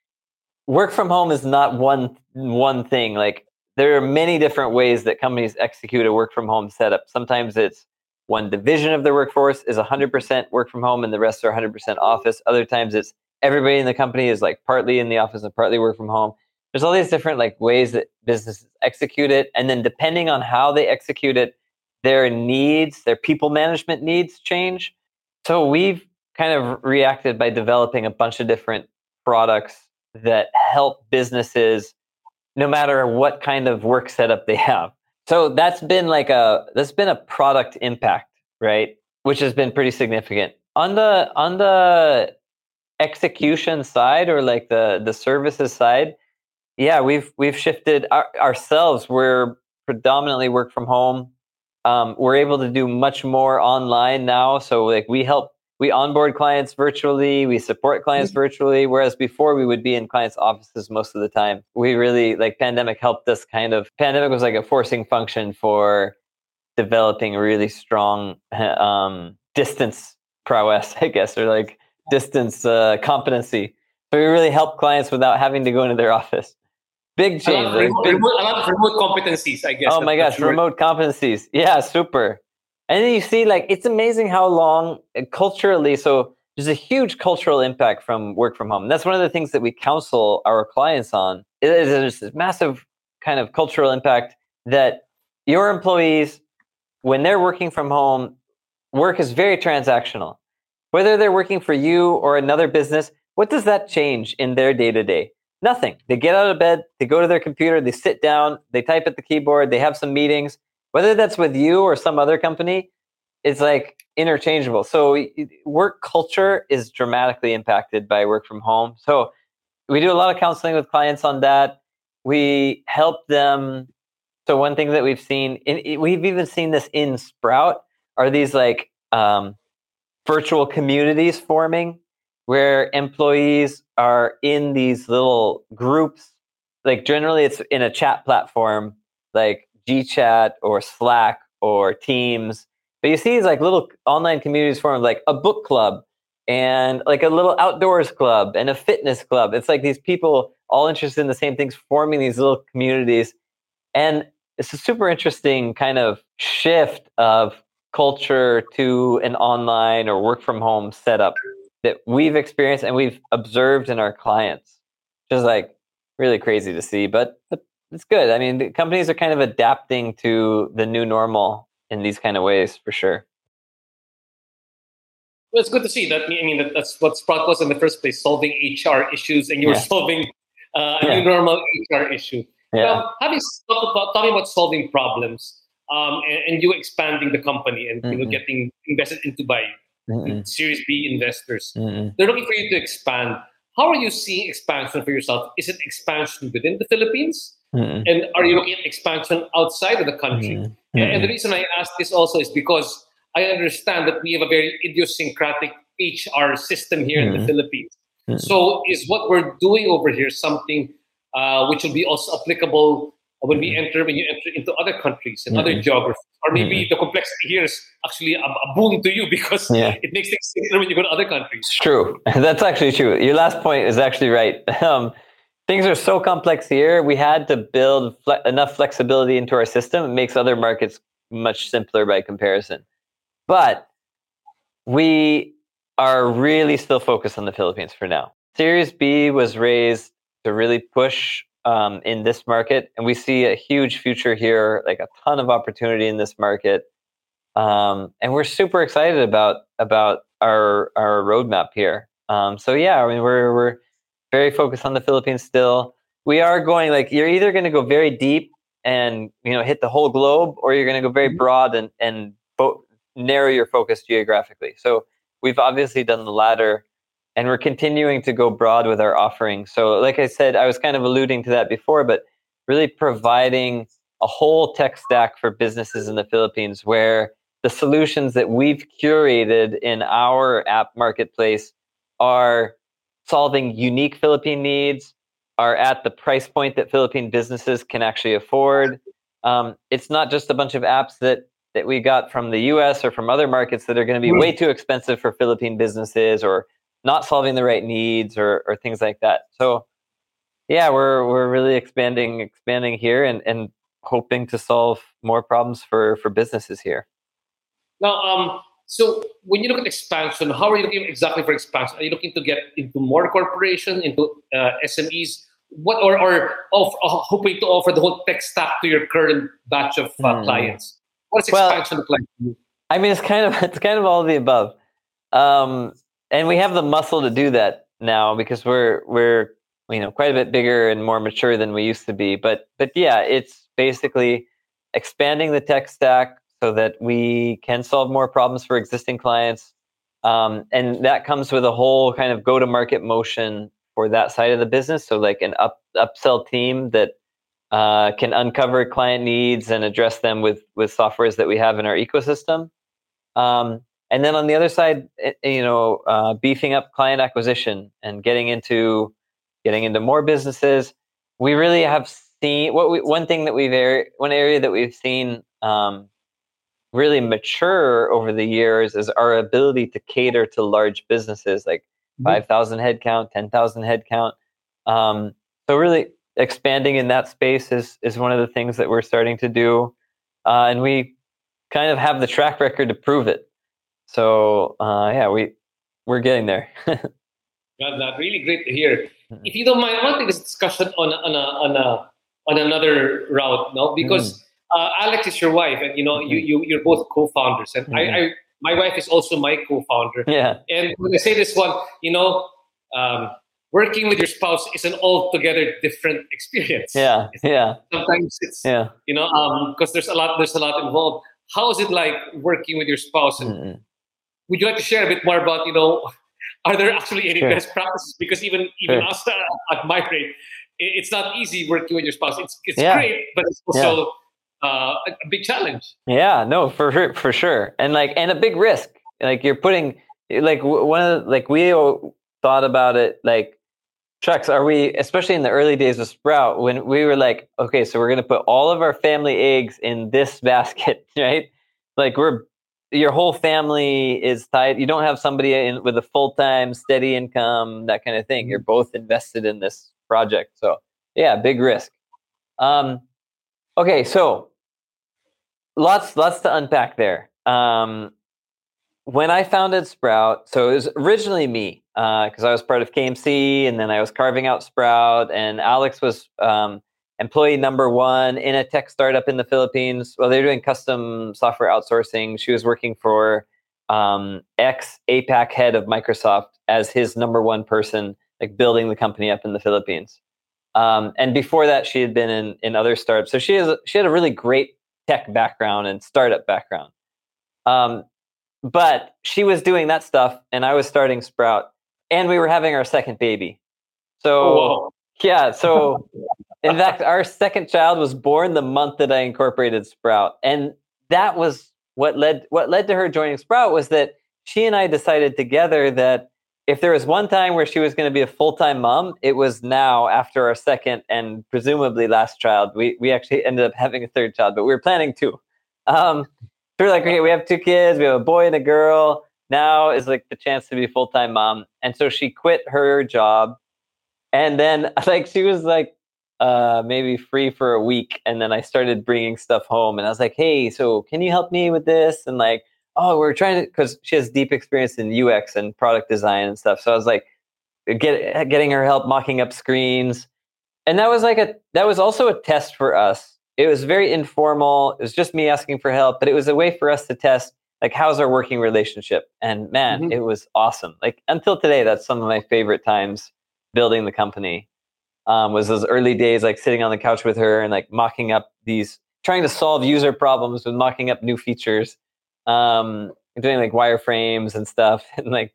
work from home is not one thing. Like there are many different ways that companies execute a work from home setup. Sometimes it's one division of the workforce is 100% work from home and the rest are 100% office. Other times it's everybody in the company is partly in the office and partly work from home. There's all these different ways that businesses execute it. And then depending on how they execute it, their people management needs change. So we've kind of reacted by developing a bunch of different products that help businesses no matter what kind of work setup they have. So that's been a product impact, right? Which has been pretty significant. On the execution side or the services side, we've shifted ourselves. We're predominantly work from home. We're able to do much more online now. So we onboard clients virtually, we support clients virtually, whereas before we would be in clients' offices most of the time. We really, pandemic helped us pandemic was like a forcing function for developing a really strong distance prowess, I guess, or distance competency. So we really helped clients without having to go into their office. Big change. A lot of remote competencies, I guess. Oh my gosh, remote competencies. Yeah, super. And then you see, it's amazing how long culturally, so there's a huge cultural impact from work from home. And that's one of the things that we counsel our clients on. There's this massive kind of cultural impact that your employees, when they're working from home, work is very transactional. Whether they're working for you or another business, what does that change in their day-to-day? Nothing. They get out of bed, they go to their computer, they sit down, they type at the keyboard, they have some meetings. Whether that's with you or some other company, it's interchangeable. So work culture is dramatically impacted by work from home. So we do a lot of counseling with clients on that. We help them. So one thing that we've seen, we've even seen this in Sprout, are these virtual communities forming where employees are in these little groups. Generally it's in a chat platform like GChat or Slack or Teams. But you see these little online communities formed, like a book club and a little outdoors club and a fitness club. It's these people all interested in the same things forming these little communities. And it's a super interesting kind of shift of culture to an online or work from home setup that we've experienced and we've observed in our clients, which is like really crazy to see, but it's good. I mean, the companies are kind of adapting to the new normal in these kind of ways for sure. Well, it's good to see that. I mean, that's what Sprout was in the first place, solving HR issues, and you were solving a new normal HR issue. Now, talking about solving problems, and you expanding the company and getting invested into by Series B investors, they're looking for you to expand. How are you seeing expansion for yourself? Is it expansion within the Philippines? And are you looking at expansion outside of the country? And the reason I ask this also is because I understand that we have a very idiosyncratic HR system here in the Philippines. So is what we're doing over here something which will be also applicable when you enter into other countries and other geographies? Or maybe the complexity here is actually a boon to you because it makes things simpler when you go to other countries. It's true. That's actually true. Your last point is actually right. Things are so complex here. We had to build enough flexibility into our system. It makes other markets much simpler by comparison. But we are really still focused on the Philippines for now. Series B was raised to really push in this market, and we see a huge future here, like a ton of opportunity in this market. And we're super excited about our roadmap here. So yeah, I mean, we're very focused on the Philippines still. We are going you're either going to go very deep and hit the whole globe, or you're going to go very broad and narrow your focus geographically. So we've obviously done the latter, and we're continuing to go broad with our offering. So like I said, I was kind of alluding to that before, but really providing a whole tech stack for businesses in the Philippines where the solutions that we've curated in our app marketplace are solving unique Philippine needs, are at the price point that Philippine businesses can actually afford. It's not just a bunch of apps that we got from the US or from other markets that are going to be way too expensive for Philippine businesses or not solving the right needs or things like that. So yeah, we're really expanding here and hoping to solve more problems for businesses here. Now, so when you look at expansion, how are you looking exactly for expansion? Are you looking to get into more corporations, into SMEs? What or hoping to offer the whole tech stack to your current batch of clients? What is expansion look like to you? I mean, it's kind of all of the above, and we have the muscle to do that now because we're quite a bit bigger and more mature than we used to be. But yeah, it's basically expanding the tech stack so that we can solve more problems for existing clients, and that comes with a whole kind of go-to-market motion for that side of the business. So like an upsell team that can uncover client needs and address them with softwares that we have in our ecosystem. And then on the other side, beefing up client acquisition and getting into more businesses. We really have seen one area that we've seen really mature over the years is our ability to cater to large businesses like 5,000 headcount, 10,000 headcount. So really expanding in that space is one of the things that we're starting to do. And we kind of have the track record to prove it. So we're getting there. That's really great to hear. If you don't mind, I want to take this discussion on another route, no? Because Alex is your wife, and you're both co-founders, and my wife is also my co-founder. Yeah. And when I say this one, working with your spouse is an altogether different experience. Yeah. Sometimes it's because there's a lot involved. How is it like working with your spouse? And would you like to share a bit more about are there actually any best practices? Because even us at my rate, it's not easy working with your spouse. It's great, but it's also a big challenge. Yeah, no, for sure, and a big risk. Like you're putting we thought about it shucks, are we, especially in the early days of Sprout, when we were like, okay, so we're going to put all of our family eggs in this basket, right? Your whole family is tied. You don't have somebody with a full-time steady income, that kind of thing. You're both invested in this project. So yeah, big risk. Okay, so lots to unpack there. When I founded Sprout, so it was originally me because I was part of KMC, and then I was carving out Sprout, and Alex was employee number one in a tech startup in the Philippines. Well, they're doing custom software outsourcing. She was working for ex-APAC head of Microsoft as his number one person, like building the company up in the Philippines. And before that, she had been in other startups. So she had a really great tech background and startup background. But she was doing that stuff, and I was starting Sprout, and we were having our second baby. So yeah, so in fact, our second child was born the month that I incorporated Sprout, and that was what led to her joining Sprout. Was that she and I decided together that if there was one time where she was going to be a full-time mom, it was now after our second and presumably last child. We actually ended up having a third child, but we were planning two. So we're like, okay, we have two kids. We have a boy and a girl. Now is like the chance to be a full-time mom. And so she quit her job. And then like she was like maybe free for a week. And then I started bringing stuff home. And I was like, hey, so can you help me with this? And like, oh, we're trying to, because she has deep experience in UX and product design and stuff. So I was like, getting her help mocking up screens. And that was also a test for us. It was very informal. It was just me asking for help, but it was a way for us to test, like, how's our working relationship? And man, It was awesome. Like until today, that's some of my favorite times building the company. Was those early days, like sitting on the couch with her and like mocking up trying to solve user problems with mocking up new features, doing like wireframes and stuff. And like,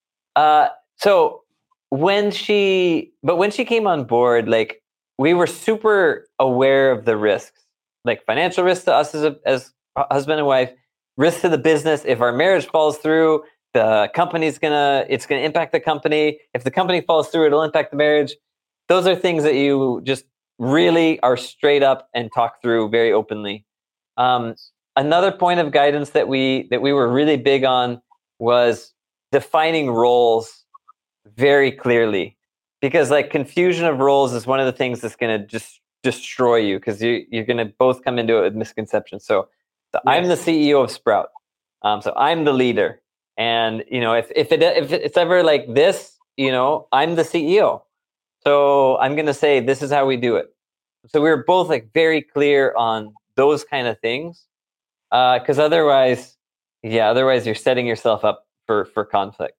so when she came on board, like, we were super aware of the risks, like financial risks to us as husband and wife, risks to the business. If our marriage falls through, the company's it's gonna impact the company. If the company falls through, it'll impact the marriage. Those are things that you just really are straight up and talk through very openly. Another point of guidance that we were really big on was defining roles very clearly. Because like confusion of roles is one of the things that's going to just destroy you, because you're going to both come into it with misconceptions. So yes. I'm the CEO of Sprout. So I'm the leader. And, if it's ever like this, I'm the CEO. So I'm going to say, this is how we do it. So we were both like very clear on those kind of things. Because otherwise you're setting yourself up for conflict.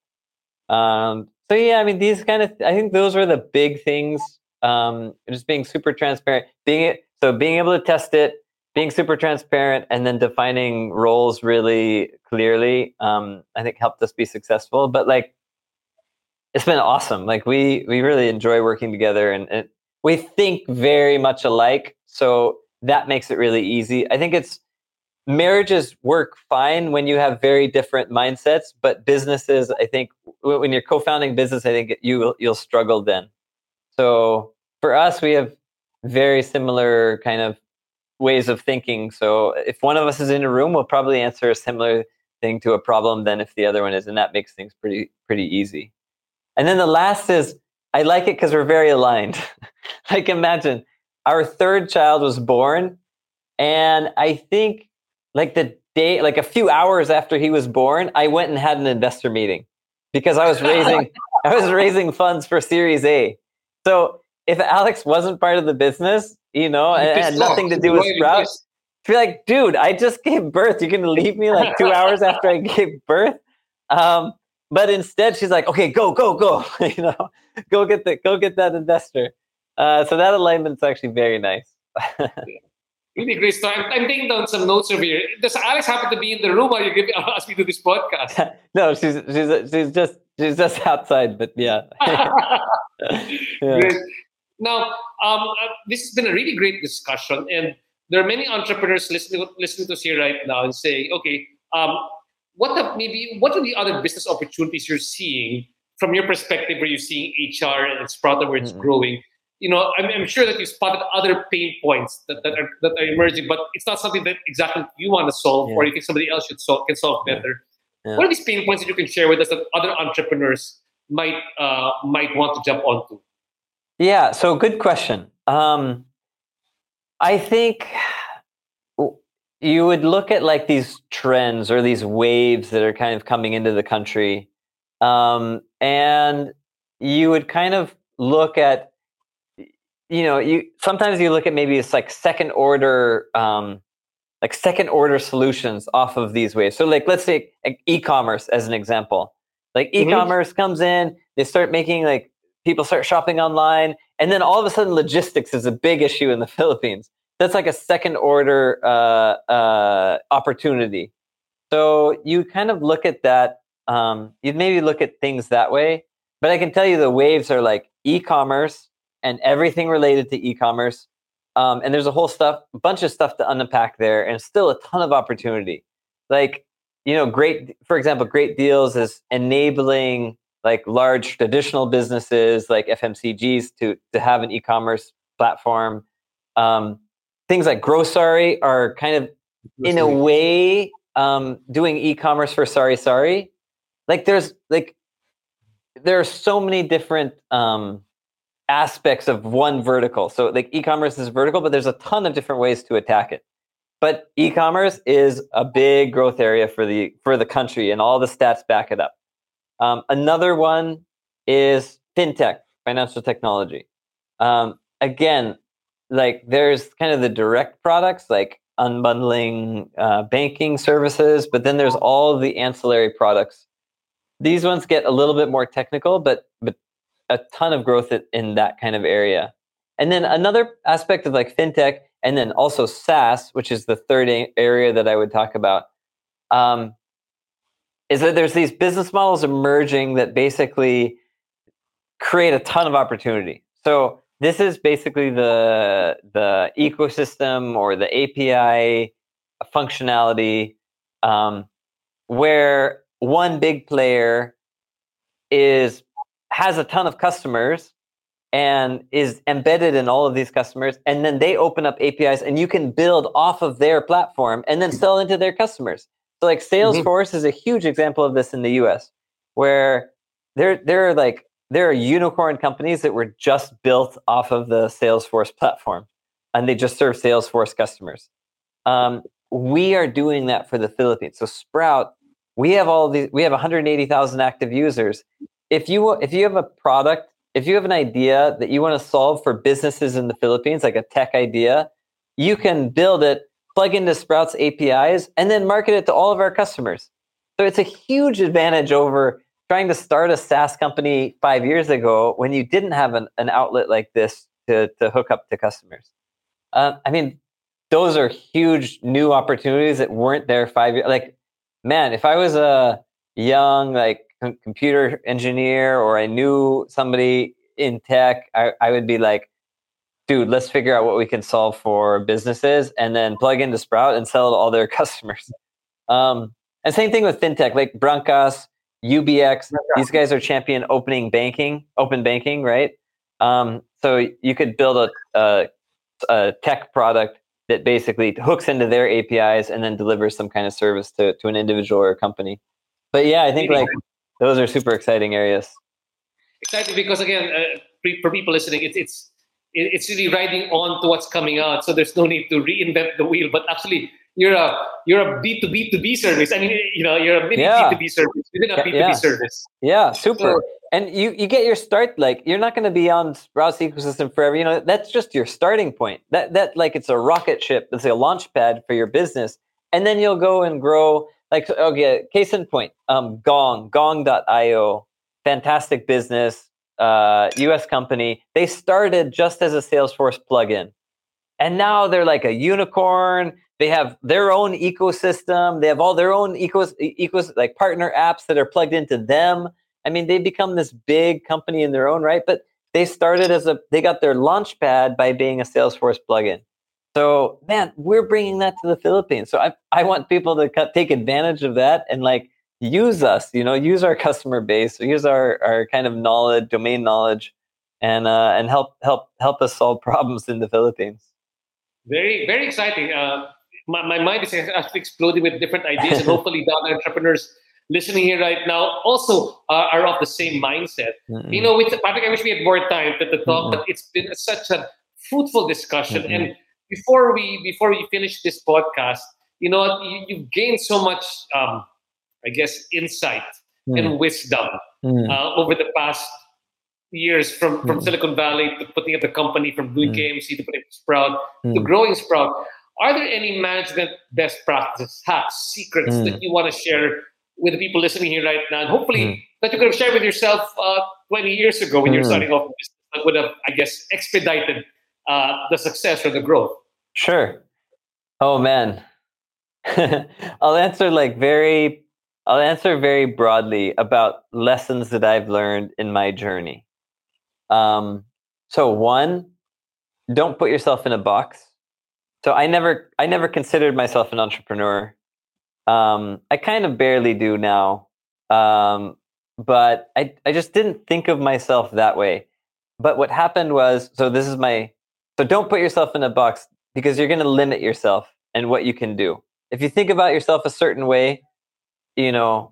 So yeah, I mean, I think those were the big things. Just being super transparent, being able to test it, being super transparent, and then defining roles really clearly. I think helped us be successful. But like, it's been awesome. Like we really enjoy working together, and we think very much alike. So that makes it really easy. I think marriages work fine when you have very different mindsets, but businesses, I think, when you're co-founding business, I think you'll struggle then. So for us, we have very similar kind of ways of thinking. So if one of us is in a room, we'll probably answer a similar thing to a problem than if the other one is, and that makes things pretty easy. And then the last is, I like it because we're very aligned. Like imagine our third child was born, and I think like the day, like a few hours after he was born, I went and had an investor meeting because I was raising funds for Series A. So if Alex wasn't part of the business, and had nothing to do with Sprout, I'd be like, dude, I just gave birth. You're going to leave me like 2 hours after I gave birth? But instead, she's like, okay, go, go get that investor. So that alignment's actually very nice. Really great story. I'm taking down some notes over here. Does Alex happen to be in the room while you ask me to do this podcast? No, she's just outside. But yeah. Great. Now, this has been a really great discussion, and there are many entrepreneurs listening to us here right now and saying, okay, what are the other business opportunities you're seeing from your perspective, where you're seeing HR and Sprout where it's growing? I'm sure that you spotted other pain points that are emerging, but it's not something that exactly you want to solve, or you think somebody else can solve better. Yeah. What are these pain points that you can share with us that other entrepreneurs might want to jump onto? Yeah, so good question. I think you would look at like these trends or these waves that are kind of coming into the country, and you would kind of look at, you sometimes you look at maybe it's like second order solutions off of these waves. So like let's take e-commerce as an example. Like e-commerce comes in, they start making like people start shopping online, and then all of a sudden logistics is a big issue in the Philippines. That's like a second order opportunity. So you kind of look at that. You'd maybe look at things that way. But I can tell you the waves are like e-commerce and everything related to e-commerce. And there's bunch of stuff to unpack there, and still a ton of opportunity. Like, for example, Great Deals is enabling like large traditional businesses like FMCGs to have an e-commerce platform. Things like Grocery are kind of, in a way, doing e-commerce for Sari. Like there are so many different aspects of one vertical. So like e-commerce is vertical, but there's a ton of different ways to attack it. But e-commerce is a big growth area for the country, and all the stats back it up. Another one is fintech, financial technology. Again, like there's kind of the direct products like unbundling banking services, but then there's all the ancillary products. These ones get a little bit more technical, but a ton of growth in that kind of area. And then another aspect of like fintech, and then also SaaS, which is the third area that I would talk about, is that there's these business models emerging that basically create a ton of opportunity. So this is basically the ecosystem or the API functionality, where one big player has a ton of customers and is embedded in all of these customers, and then they open up APIs, and you can build off of their platform and then sell into their customers. So like Salesforce is a huge example of this in the US, where there are unicorn companies that were just built off of the Salesforce platform, and they just serve Salesforce customers. We are doing that for the Philippines. So Sprout, we have 180,000 active users. If you have a product, if you have an idea that you want to solve for businesses in the Philippines, like a tech idea, you can build it, plug into Sprout's APIs, and then market it to all of our customers. So it's a huge advantage over trying to start a SaaS company 5 years ago when you didn't have an outlet like this to hook up to customers. I mean, those are huge new opportunities that weren't there 5 years. Like, man, if I was a young computer engineer, or I knew somebody in tech, I would be like, dude, let's figure out what we can solve for businesses, and then plug into Sprout and sell it to all their customers. And same thing with fintech, like Brancas, UBX. These guys are champion open banking, right? So you could build a tech product that basically hooks into their APIs and then delivers some kind of service to an individual or a company. But yeah, I think like those are super exciting areas. Exciting because, again, for people listening, it's really riding on to what's coming out. So there's no need to reinvent the wheel. But actually, you're a B2B2B service. I mean, you're a mini B2B service within a B2B service. Yeah, super. So, and you get your start, like you're not going to be on Sprout's ecosystem forever. That's just your starting point. That like it's a rocket ship. It's a launch pad for your business, and then you'll go and grow. Like, okay, case in point, Gong.io, fantastic business, US company. They started just as a Salesforce plugin, and now they're like a unicorn. They have their own ecosystem. They have all their own like partner apps that are plugged into them. I mean, they become this big company in their own right, but they started they got their launch pad by being a Salesforce plugin. So, man, we're bringing that to the Philippines. So I want people to take advantage of that and like use us, use our customer base, use our kind of knowledge, domain knowledge, and help us solve problems in the Philippines. Very, very exciting. My mind is actually exploding with different ideas, and hopefully the other entrepreneurs listening here right now also are of the same mindset. With Patrick, I wish we had more time to talk, but it's been such a fruitful discussion. And before we finish this podcast, you know what? You've gained so much, I guess, insight and wisdom over the past years from Silicon Valley to putting up the company, from doing KMC to putting up Sprout to growing Sprout. Are there any management best practices, hacks, secrets that you want to share with the people listening here right now? And hopefully that you could have shared with yourself 20 years ago when you're starting off, that would have, I guess, expedited the success or the growth. Sure. Oh man. I'll answer very broadly about lessons that I've learned in my journey. So one, don't put yourself in a box. So I never considered myself an entrepreneur. I kind of barely do now. But I just didn't think of myself that way. But what happened was, so don't put yourself in a box, because you're going to limit yourself and what you can do. If you think about yourself a certain way, you know,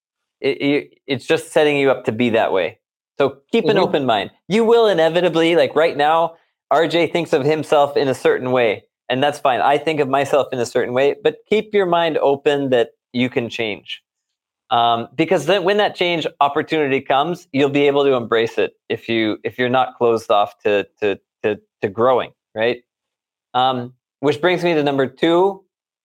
it's just setting you up to be that way. So keep an open mind. You will inevitably, like right now, RJ thinks of himself in a certain way, and that's fine. I think of myself in a certain way, but keep your mind open that you can change. Because then when that change opportunity comes, you'll be able to embrace it if you're not closed off to growing, right? Which brings me to number two.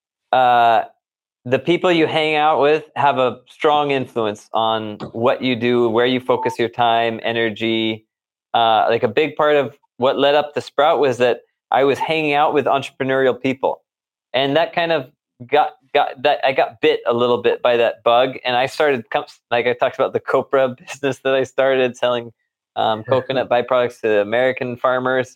The people you hang out with have a strong influence on what you do, where you focus your time, energy. Like a big part of what led up to Sprout was that I was hanging out with entrepreneurial people, and that kind of got that I got bit a little bit by that bug, and I started, like I talked about the copra business that I started selling coconut byproducts to American farmers.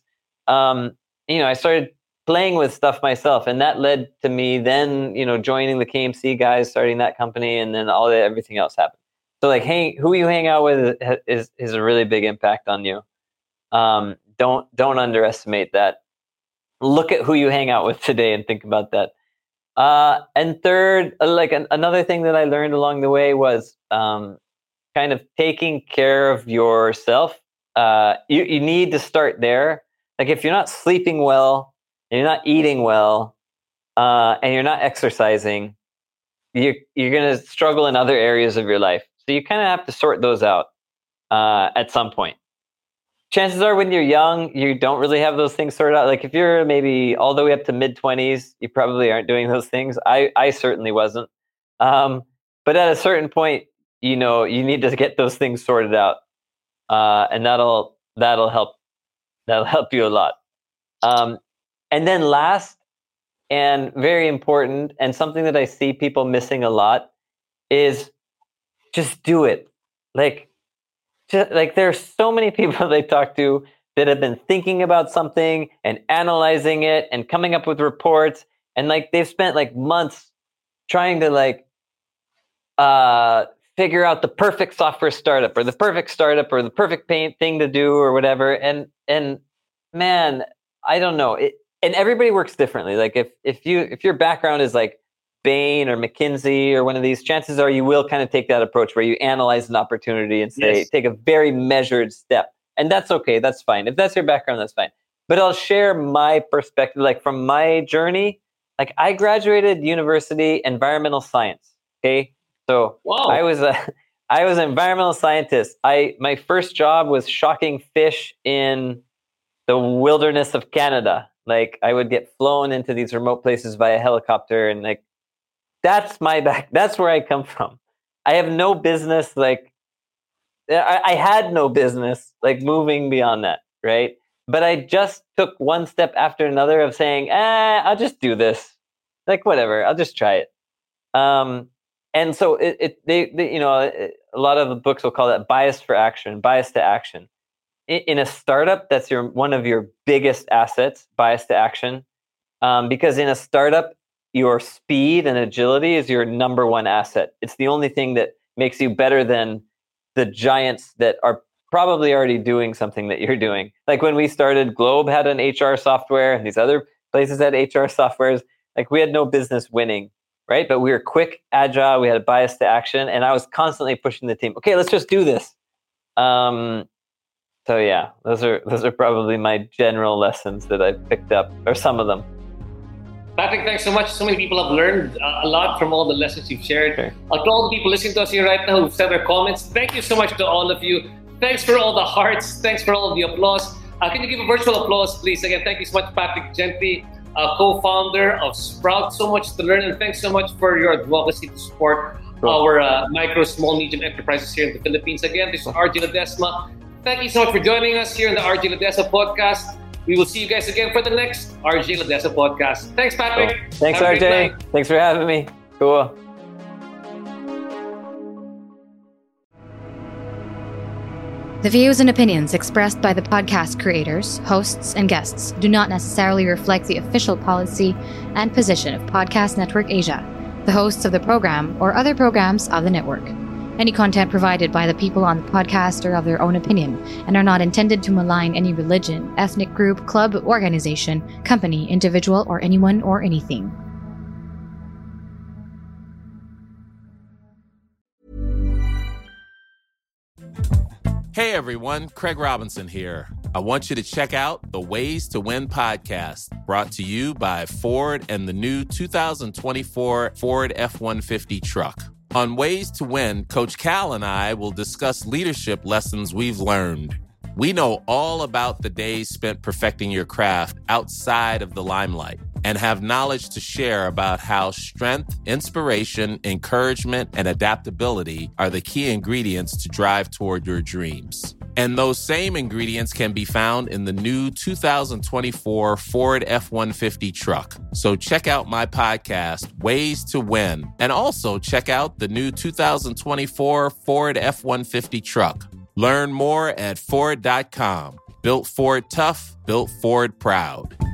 I started playing with stuff myself, and that led to me then, joining the KMC guys, starting that company, and then everything else happened. So like, who you hang out with is a really big impact on you. Don't underestimate that. Look at who you hang out with today and think about that. And third, another thing that I learned along the way was kind of taking care of yourself. You need to start there. Like if you're not sleeping well, and you're not eating well, and you're not exercising, you're going to struggle in other areas of your life. So you kind of have to sort those out at some point. Chances are when you're young, you don't really have those things sorted out. Like if you're maybe all the way up to mid-20s, you probably aren't doing those things. I certainly wasn't. But at a certain point, you need to get those things sorted out. And that'll help. That'll help you a lot. And then last, and very important, and something that I see people missing a lot, is just do it. Like there's so many people they talk to that have been thinking about something and analyzing it and coming up with reports, and like they've spent like months trying to figure out the perfect software startup or the perfect thing to do or whatever. And man, I don't know. And everybody works differently. Like if your background is like Bain or McKinsey or one of these, chances are you will kind of take that approach where you analyze an opportunity and say, take a very measured step. And that's okay. That's fine. If that's your background, that's fine. But I'll share my perspective, like from my journey. Like I graduated university environmental science. Okay. So wow. I was an environmental scientist. My first job was shocking fish in the wilderness of Canada. Like I would get flown into these remote places via helicopter, and like that's where I come from. I have no business I had no business like moving beyond that, right? But I just took one step after another of saying, I'll just do this. Like whatever, I'll just try it. And so a lot of the books will call that bias to action. In a startup, that's one of your biggest assets, bias to action. Because in a startup, your speed and agility is your number one asset. It's the only thing that makes you better than the giants that are probably already doing something that you're doing. Like when we started, Globe had an HR software, and these other places had HR softwares. Like we had no business winning, right? But we were quick, agile, we had a bias to action, and I was constantly pushing the team. Okay, let's just do this. So yeah, those are probably my general lessons that I picked up, or some of them. Patrick, thanks so much. So many people have learned a lot from all the lessons you've shared. Sure. To all the people listening to us here right now who've sent their comments, thank you so much to all of you. Thanks for all the hearts. Thanks for all of the applause. Can you give a virtual applause, please? Again, thank you so much, Patrick Gentry, co-founder of Sprout. So much to learn, and thanks so much for your advocacy to support our micro, small, medium enterprises here in the Philippines. Again, this is RJ Ledesma. Thank you so much for joining us here in the RJ Ledesma podcast. We will see you guys again for the next RJ Ledesma podcast. Thanks, Patrick. Cool. Thanks, RJ. Thanks for having me. Cool. The views and opinions expressed by the podcast creators, hosts, and guests do not necessarily reflect the official policy and position of Podcast Network Asia, the hosts of the program, or other programs of the network. Any content provided by the people on the podcast are of their own opinion and are not intended to malign any religion, ethnic group, club, organization, company, individual, or anyone or anything. Hey everyone, Craig Robinson here. I want you to check out the Ways to Win podcast, brought to you by Ford and the new 2024 Ford F-150 truck. On Ways to Win, Coach Cal and I will discuss leadership lessons we've learned. We know all about the days spent perfecting your craft outside of the limelight and have knowledge to share about how strength, inspiration, encouragement, and adaptability are the key ingredients to drive toward your dreams. And those same ingredients can be found in the new 2024 Ford F-150 truck. So check out my podcast, Ways to Win, and also check out the new 2024 Ford F-150 truck. Learn more at Ford.com. Built Ford tough, built Ford proud.